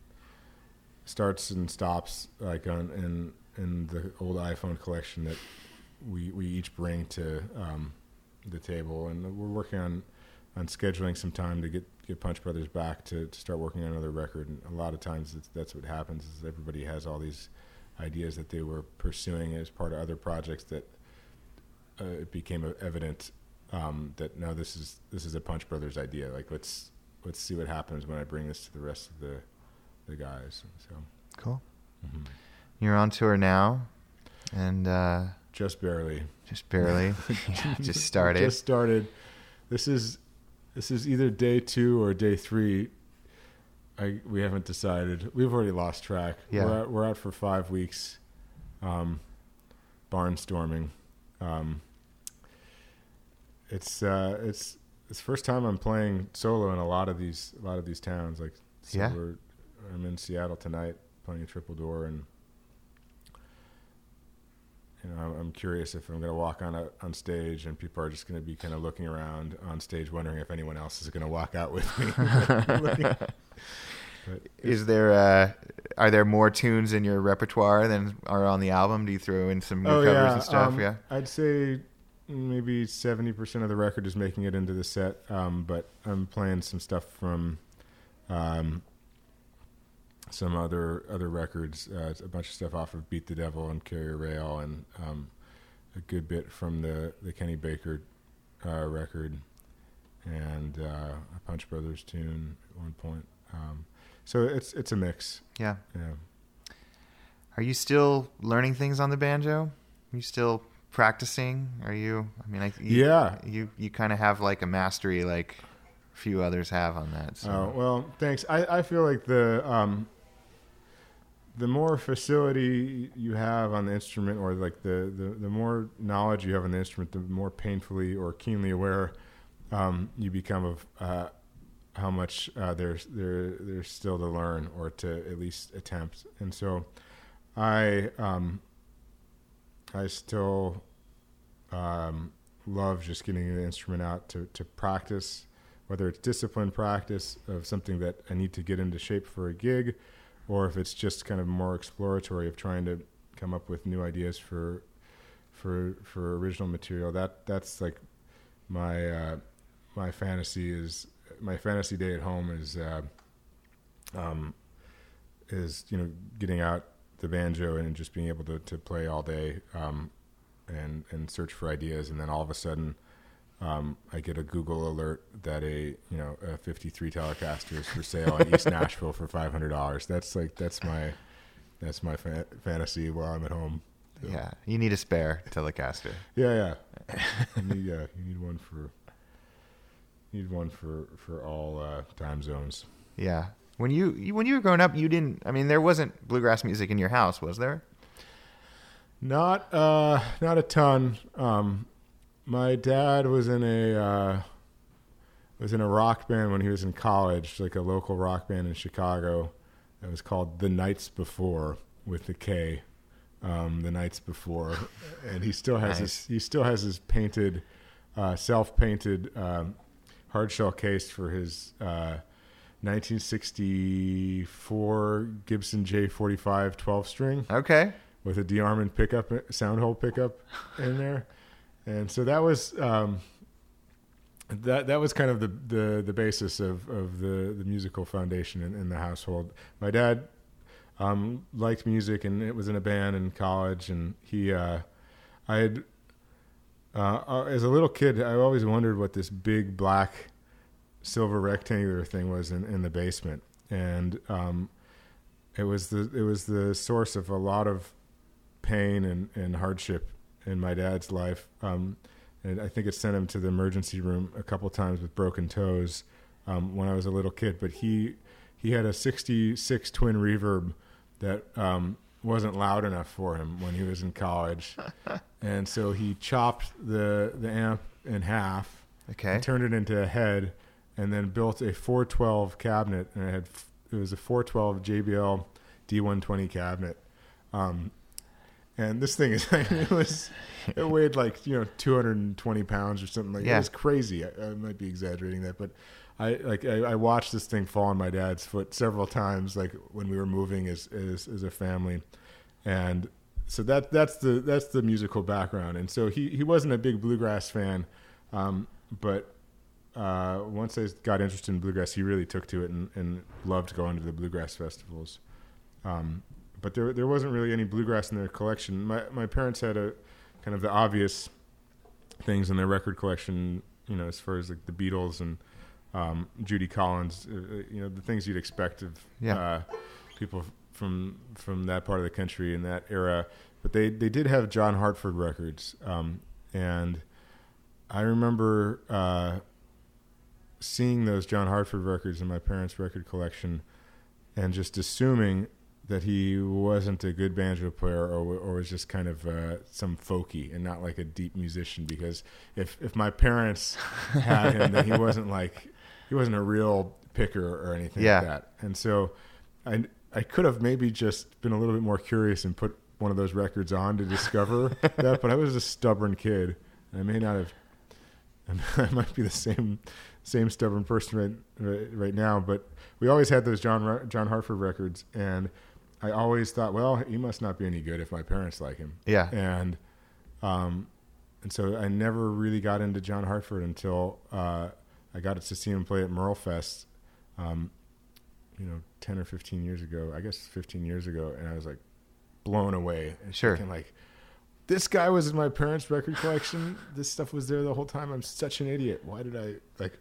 Speaker 2: starts and stops like on in in the old iPhone collection that we we each bring to um, the table, and we're working on on scheduling some time to get, get Punch Brothers back to, to start working on another record. And a lot of times it's, that's what happens is everybody has all these ideas that they were pursuing as part of other projects that uh, it became evident um, that no, this is this is a Punch Brothers idea. Like let's let's see what happens when I bring this to the rest of the the guys. So
Speaker 1: Cool.
Speaker 2: mhm.
Speaker 1: You're on tour now, and uh,
Speaker 2: Just barely.
Speaker 1: just barely, yeah, just started.
Speaker 2: Just started. This is this is either day two or day three. I we haven't decided. We've already lost track.
Speaker 1: Yeah.
Speaker 2: We're out, we're out for five weeks, um, barnstorming. Um, it's uh, it's it's the first time I'm playing solo in a lot of these a lot of these towns. Like so
Speaker 1: Yeah.
Speaker 2: we're, I'm in Seattle tonight playing a triple door, and you know, I'm, I'm curious if I'm going to walk on a, on stage and people are just going to be kind of looking around on stage, wondering if anyone else is going to walk out with me. Looking- but
Speaker 1: Is there uh, are there more tunes in your repertoire than are on the album? Do you throw in some new
Speaker 2: oh
Speaker 1: covers
Speaker 2: yeah,
Speaker 1: and stuff?
Speaker 2: um,
Speaker 1: yeah.
Speaker 2: I'd say maybe seventy percent of the record is making it into the set, um, but I'm playing some stuff from um, some other other records, uh, a bunch of stuff off of Beat the Devil and Carrier Rail, and um, a good bit from the, the Kenny Baker uh, record, and uh, a Punch Brothers tune at one point. Um, so it's it's a mix.
Speaker 1: Yeah.
Speaker 2: Yeah.
Speaker 1: Are you still learning things on the banjo? Are you still practicing? Are you? I mean, like you,
Speaker 2: Yeah.
Speaker 1: You you kind of have like a mastery like few others have on that. So.
Speaker 2: Oh well, thanks. I, I feel like the um, the more facility you have on the instrument, or like the, the, the more knowledge you have on the instrument, the more painfully or keenly aware um, you become of uh, how much uh, there's there there's still to learn or to at least attempt. And so, I um, I still um, love just getting the instrument out to to practice, whether it's disciplined practice of something that I need to get into shape for a gig, or if it's just kind of more exploratory of trying to come up with new ideas for for for original material. That that's like my uh, my fantasy is my fantasy day at home is uh, um, is you know getting out the banjo and just being able to, to play all day um, and and search for ideas, and then all of a sudden Um, I get a Google alert that a you know a fifty-three Telecaster is for sale in East Nashville for five hundred dollars. That's like that's my that's my fa- fantasy while I'm at home. So,
Speaker 1: Yeah, you need a spare Telecaster.
Speaker 2: yeah, yeah. You need, yeah, you need one for you need one for for all uh, time zones.
Speaker 1: Yeah. When you, you when you were growing up, you didn't. I mean, there wasn't bluegrass music in your house, was there?
Speaker 2: Not uh, not a ton. Um, My dad was in a uh, was in a rock band when he was in college, like a local rock band in Chicago. It was called The Nights Before with the K, um, The Nights Before, and he still has
Speaker 1: Nice.
Speaker 2: his he still has his painted, uh, self painted um, hard shell case for his uh, nineteen sixty-four Gibson J forty-five twelve string.
Speaker 1: Okay.
Speaker 2: with a DeArmond pickup, sound hole pickup in there. And so that was um, that that was kind of the, the, the basis of, of the, the musical foundation in, in the household. My dad um, liked music and it was in a band in college, and he uh, I had uh, as a little kid I always wondered what this big black silver rectangular thing was in, in the basement, and um, it was the it was the source of a lot of pain and, and hardship in my dad's life. Um, and I think it sent him to the emergency room a couple times with broken toes um, when I was a little kid. But he he had a sixty-six twin reverb that um, wasn't loud enough for him when he was in college, and so he chopped the the amp in half,
Speaker 1: okay,
Speaker 2: and turned it into a head, and then built a four twelve cabinet, and it had it was a four twelve J B L D one twenty cabinet. Um, And this thing is, I mean, it was, it weighed like, you know, two hundred twenty pounds or something like that.
Speaker 1: Yeah.
Speaker 2: It was crazy. I, I might be exaggerating that, but I like, I, I watched this thing fall on my dad's foot several times, like when we were moving as, as, as a family. And so that, that's the, that's the musical background. And so he, he wasn't a big bluegrass fan. Um, but, uh, once I got interested in bluegrass, he really took to it and, and loved going to the bluegrass festivals. Um, But there, there wasn't really any bluegrass in their collection. My my parents had a kind of the obvious things in their record collection, you know, as far as like the Beatles and um, Judy Collins, uh, you know, the things you'd expect of
Speaker 1: yeah.
Speaker 2: uh, people from from that part of the country in that era. But they, they did have John Hartford records, um, and I remember uh, seeing those John Hartford records in my parents' record collection, and just assuming that he wasn't a good banjo player, or or was just kind of uh, some folky and not like a deep musician. Because if if my parents had him, then he wasn't like he wasn't a real picker or anything
Speaker 1: yeah.
Speaker 2: like that. And so I I could have maybe just been a little bit more curious and put one of those records on to discover that. But I was a stubborn kid, and I may not have. I might be the same same stubborn person right, right right now. But we always had those John John Hartford records, and I always thought, well, he must not be any good if my parents like him.
Speaker 1: Yeah.
Speaker 2: And um, and so I never really got into John Hartford until uh, I got to see him play at Merle Fest, um, you know, ten or fifteen years ago. I guess fifteen years ago, and I was like blown away. And
Speaker 1: sure.
Speaker 2: Thinking, like, this guy was in my parents' record collection. This stuff was there the whole time. I'm such an idiot. Why did I like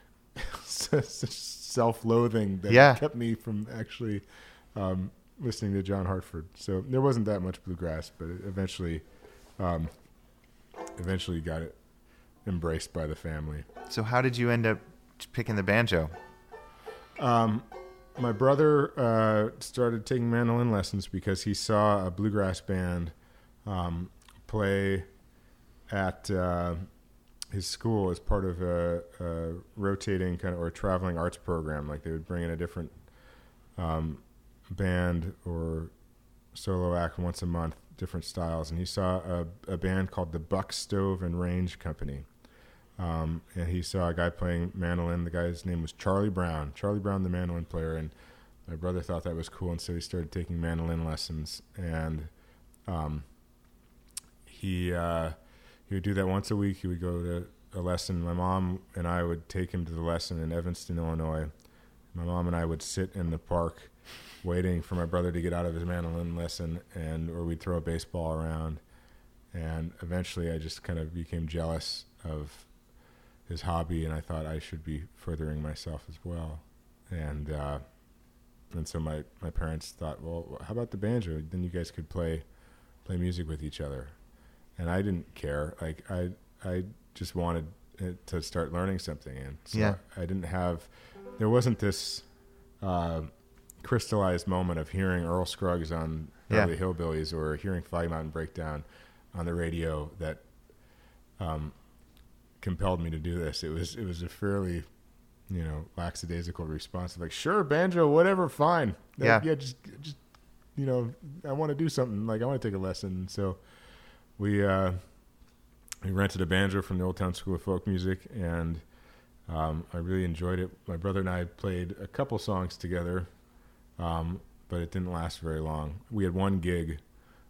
Speaker 2: such self-loathing that
Speaker 1: yeah.
Speaker 2: kept me from actually um, listening to John Hartford? So there wasn't that much bluegrass, but it eventually, um, eventually got it embraced by the family.
Speaker 1: So how did you end up picking the banjo?
Speaker 2: Um, my brother uh, started taking mandolin lessons because he saw a bluegrass band um, play at uh, his school as part of a, a rotating kind of or a traveling arts program. Like they would bring in a different um, band or solo act once a month, different styles. And he saw a, a band called the Buck Stove and Range Company. Um, and he saw a guy playing mandolin. The guy's name was Charlie Brown. Charlie Brown, the mandolin player. And my brother thought that was cool, and so he started taking mandolin lessons. And um, he uh, he would do that once a week. He would go to a lesson. My mom and I would take him to the lesson in Evanston, Illinois. My mom and I would sit in the park waiting for my brother to get out of his mandolin lesson, and or we'd throw a baseball around. And eventually I just kind of became jealous of his hobby, and I thought I should be furthering myself as well. And uh, and so my, my parents thought, well, how about the banjo? Then you guys could play play music with each other. And I didn't care. Like I I just wanted it to start learning something. And so
Speaker 1: yeah.
Speaker 2: I didn't have, there wasn't this uh, crystallized moment of hearing Earl Scruggs on Beverly yeah. Hillbillies or hearing Foggy Mountain Breakdown on the radio that um, compelled me to do this. It was it was a fairly, you know, lackadaisical response. Like, sure, banjo, whatever, fine.
Speaker 1: Yeah,
Speaker 2: yeah, just just you know, I want to do something. Like I want to take a lesson. So we uh, we rented a banjo from the Old Town School of Folk Music, and um, I really enjoyed it. My brother and I played a couple songs together, um, but it didn't last very long. We had one gig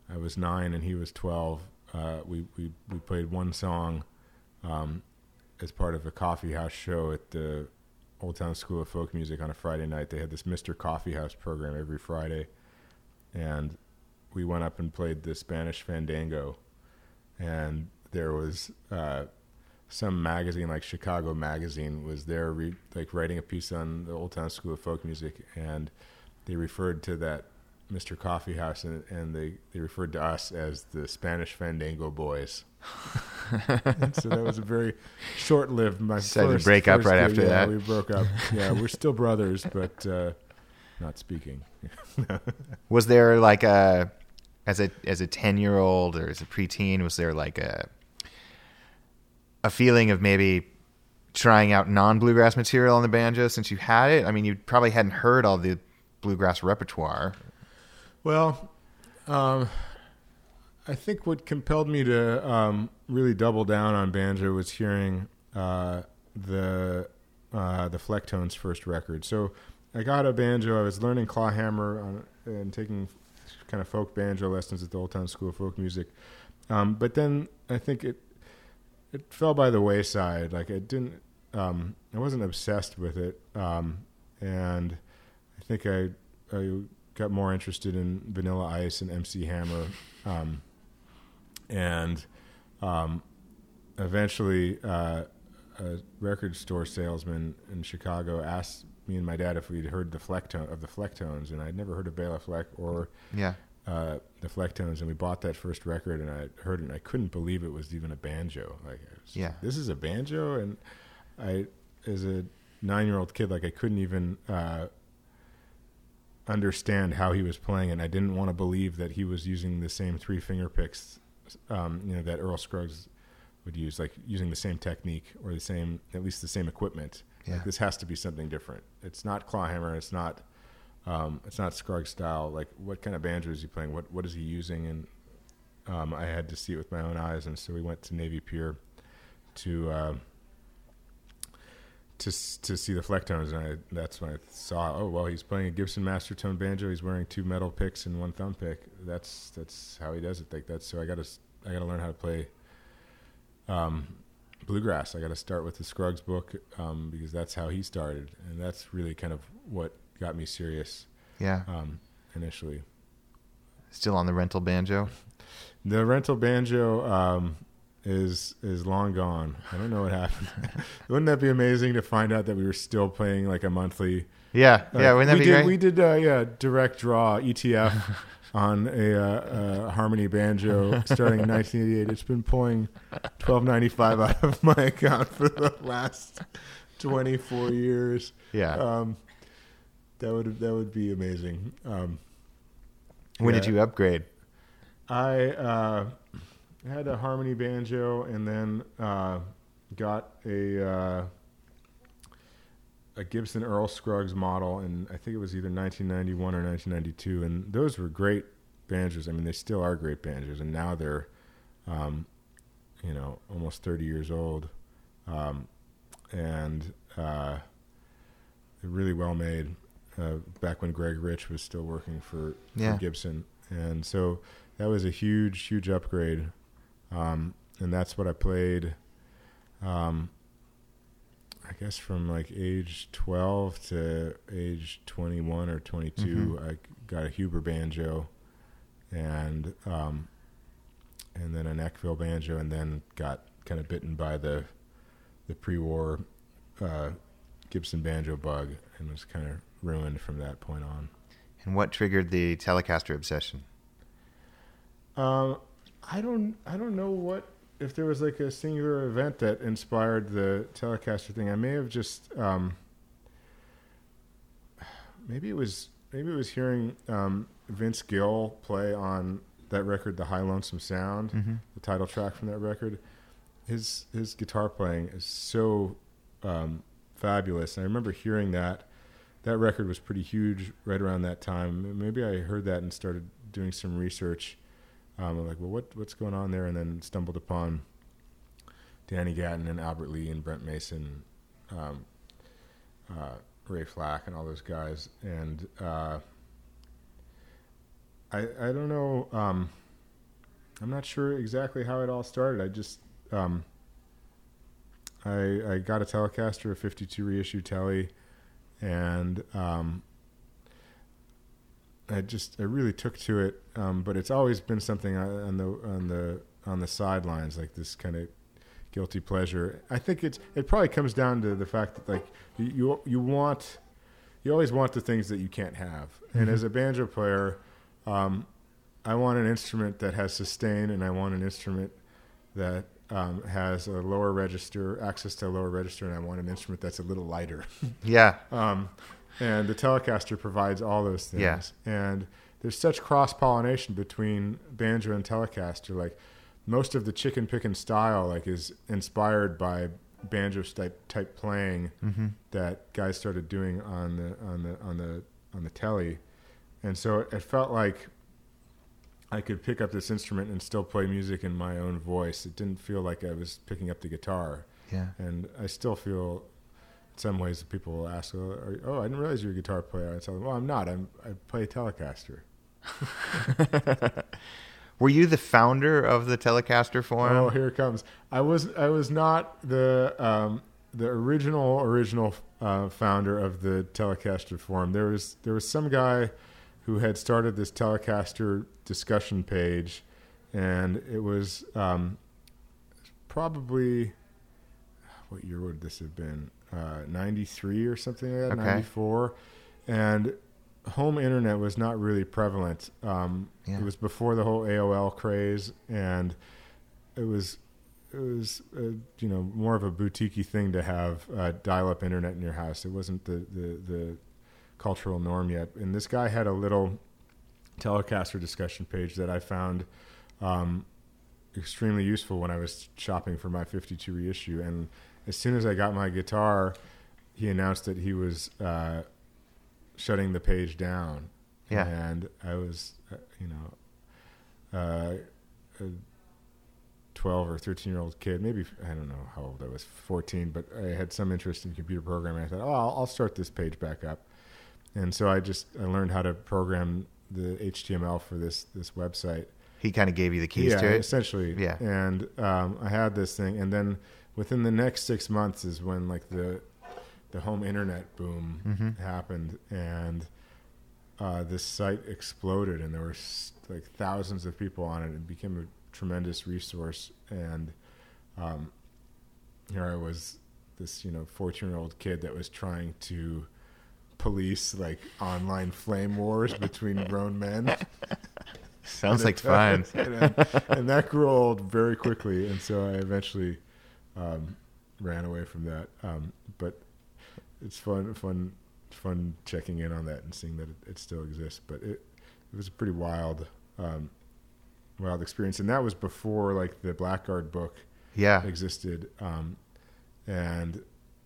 Speaker 2: I was nine and he was twelve. Uh, we, we, we played one song um, as part of a coffee house show at the Old Town School of Folk Music on a Friday night. They had this Mister Coffee House program every Friday. And we went up and played the Spanish Fandango. And there was uh, some magazine, like Chicago Magazine, was there re- like writing a piece on the Old Town School of Folk Music. And they referred to that Mister Coffee House, and, and they, they referred to us as the Spanish Fandango Boys. And so that was a very short-lived. My
Speaker 1: Decided
Speaker 2: first,
Speaker 1: to break up
Speaker 2: first
Speaker 1: right
Speaker 2: day,
Speaker 1: after
Speaker 2: yeah,
Speaker 1: that.
Speaker 2: we broke up. Yeah, we're still brothers, but uh, not speaking.
Speaker 1: Was there like a, as a as a ten-year-old or as a preteen, was there like a a feeling of maybe trying out non-bluegrass material on the banjo since you had it? I mean, you probably hadn't heard all the bluegrass repertoire.
Speaker 2: Well, um, I think what compelled me to um, really double down on banjo was hearing uh, the uh, the Flecktones' first record. So I got a banjo. I was learning clawhammer on, and taking kind of folk banjo lessons at the Old Town School of Folk Music. Um, but then I think it it fell by the wayside. Like it didn't. Um, I wasn't obsessed with it, um, and I think I I got more interested in Vanilla Ice and M C Hammer, um, and um, eventually uh, a record store salesman in Chicago asked me and my dad if we'd heard the Flecktone of the Flecktones, and I'd never heard of Bela Fleck or
Speaker 1: Yeah.
Speaker 2: uh, the Flecktones, and we bought that first record, and I heard it, and I couldn't believe it was even a banjo. Like, I was,
Speaker 1: Yeah.
Speaker 2: this is a banjo, and I, as a nine-year-old kid, like I couldn't even uh, understand how he was playing, and I didn't want to believe that he was using the same three finger picks, um, you know, that Earl Scruggs would use, like using the same technique or the same, at least the same equipment.
Speaker 1: Yeah.
Speaker 2: Like, this has to be something different. It's not clawhammer. It's not. Um, it's not Scruggs style. Like, what kind of banjo is he playing? What What is he using? And um, I had to see it with my own eyes, and so we went to Navy Pier to uh, to to see the Flecktones, and I, that's when I saw, oh well, he's playing a Gibson Master Tone banjo. He's wearing two metal picks and one thumb pick. That's that's how he does it. Like that's so I got to I got to learn how to play um, bluegrass. I got to start with the Scruggs book um, because that's how he started, and that's really kind of what got me serious.
Speaker 1: Yeah.
Speaker 2: Um, initially.
Speaker 1: Still on the rental banjo?
Speaker 2: The rental banjo um, is is long gone. I don't know what happened. Wouldn't that be amazing to find out that we were still playing like a monthly?
Speaker 1: Yeah,
Speaker 2: Uh,
Speaker 1: yeah. Wouldn't that
Speaker 2: we
Speaker 1: be
Speaker 2: did,
Speaker 1: great?
Speaker 2: We did, uh, yeah, direct draw E T F on a uh, uh, Harmony banjo starting in nineteen eighty-eight. It's been pulling twelve ninety-five out of my account for the last twenty-four years.
Speaker 1: Yeah.
Speaker 2: Um, that would that would be amazing. Um,
Speaker 1: when
Speaker 2: yeah.
Speaker 1: did you upgrade?
Speaker 2: I uh, had a Harmony banjo, and then uh, got a uh, a Gibson Earl Scruggs model, and I think it was either nineteen ninety-one or nineteen ninety-two, and those were great banjos. I mean, they still are great banjos, and now they're, um, you know, almost thirty years old, um, and uh, they're really well made. Uh, back when Greg Rich was still working for,
Speaker 1: Yeah.
Speaker 2: for Gibson, and so that was a huge, huge upgrade, um, and that's what I played. Um, I guess from like age twelve to age twenty-one or twenty-two,
Speaker 1: Mm-hmm.
Speaker 2: I got a Huber banjo, and um, and then an Eckville banjo, and then got kind of bitten by the the pre-war uh, Gibson banjo bug, and was kind of ruined from that point on.
Speaker 1: And what triggered the Telecaster obsession?
Speaker 2: Um, I don't, I don't know what if there was like a singular event that inspired the Telecaster thing. I may have just, um, maybe it was, maybe it was hearing um, Vince Gill play on that record, "The High Lonesome Sound,"
Speaker 1: Mm-hmm.
Speaker 2: the title track from that record. His his guitar playing is so um, fabulous, and I remember hearing that. That record was pretty huge right around that time. Maybe I heard that and started doing some research. Um, I'm like, well, what what's going on there? And then stumbled upon Danny Gatton and Albert Lee and Brent Mason, um, uh, Ray Flack and all those guys. And uh, I I don't know. Um, I'm not sure exactly how it all started. I just um, I I got a Telecaster, a fifty-two reissue Tele, and um, I just I really took to it. Um, but it's always been something on the on the on the sidelines, like this kind of guilty pleasure. I think it's it probably comes down to the fact that like you you want you always want the things that you can't have. Mm-hmm. And as a banjo player, um, I want an instrument that has sustain, and I want an instrument that um, has a lower register, access to a lower register, and I want an instrument that's a little lighter.
Speaker 1: Yeah.
Speaker 2: Um, and the Telecaster provides all those things.
Speaker 1: Yeah.
Speaker 2: And there's such cross-pollination between banjo and Telecaster. Like most of the chicken picking style like is inspired by banjo type type playing mm-hmm. that guys started doing on the on the on the on the Tele. And so it felt like I could pick up this instrument and still play music in my own voice. It didn't feel like I was picking up the guitar.
Speaker 1: Yeah.
Speaker 2: And I still feel, in some ways, people will ask, "Oh, are, oh I didn't realize you're a guitar player." I tell them, "Well, I'm not. I'm I play Telecaster."
Speaker 1: Were you the founder of the Telecaster forum?
Speaker 2: Oh, here it comes. I was I was not the um, the original original uh, founder of the Telecaster forum. There was there was some guy who had started this Telecaster discussion page, and it was um, probably, what year would this have been? Uh, ninety-three or something like that,
Speaker 1: okay.
Speaker 2: ninety-four. And home internet was not really prevalent. Um,
Speaker 1: yeah.
Speaker 2: It was before the whole A O L craze, and it was it was uh, you know more of a boutiquey thing to have uh, dial-up internet in your house. It wasn't the the the cultural norm yet. And this guy had a little Telecaster discussion page that I found um, extremely useful when I was shopping for my fifty-two reissue. And as soon as I got my guitar, he announced that he was uh, shutting the page down.
Speaker 1: Yeah.
Speaker 2: And I was, uh, you know, uh, a twelve or thirteen year old kid, maybe, I don't know how old I was, fourteen, but I had some interest in computer programming. I thought, oh, I'll, I'll start this page back up. And so I just I learned how to program the H T M L for this this website.
Speaker 1: He kind of gave you the keys
Speaker 2: yeah,
Speaker 1: to it?
Speaker 2: essentially.
Speaker 1: Yeah.
Speaker 2: And um, I had this thing. And then within the next six months is when like the the home internet boom mm-hmm. happened. And uh, this site exploded. And there were like thousands of people on it. It became a tremendous resource. And um, here I was, this you know fourteen-year-old kid that was trying to police like online flame wars between grown men.
Speaker 1: Sounds like fun.
Speaker 2: and, and that grew old very quickly, and so I eventually um, ran away from that. Um, but it's fun, fun, fun checking in on that and seeing that it, it still exists. But it it was a pretty wild, um, wild experience, and that was before like the Blackguard book
Speaker 1: yeah.
Speaker 2: existed, um, and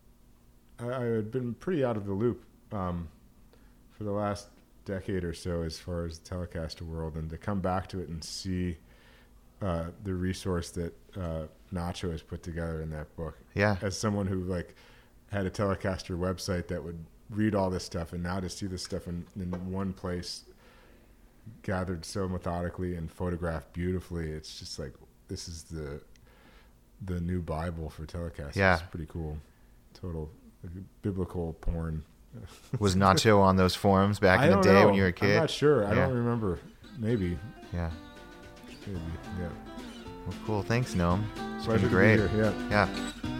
Speaker 2: I, I had been pretty out of the loop Um, for the last decade or so as far as the Telecaster world, and to come back to it and see uh, the resource that uh, Nacho has put together in that book.
Speaker 1: Yeah.
Speaker 2: As someone who like had a Telecaster website that would read all this stuff, and now to see this stuff in, in one place gathered so methodically and photographed beautifully, it's just like this is the the new Bible for Telecaster.
Speaker 1: Yeah.
Speaker 2: It's pretty cool. Total like, biblical porn.
Speaker 1: Was Nacho on those forums back
Speaker 2: I
Speaker 1: in the
Speaker 2: don't
Speaker 1: day
Speaker 2: know.
Speaker 1: when you were a kid?
Speaker 2: I'm not sure. I
Speaker 1: Yeah.
Speaker 2: don't remember. Maybe.
Speaker 1: Yeah.
Speaker 2: Maybe. Yeah.
Speaker 1: Well, cool. Thanks, Noam. It's
Speaker 2: Pleasure
Speaker 1: been great.
Speaker 2: to be here. Yeah.
Speaker 1: Yeah.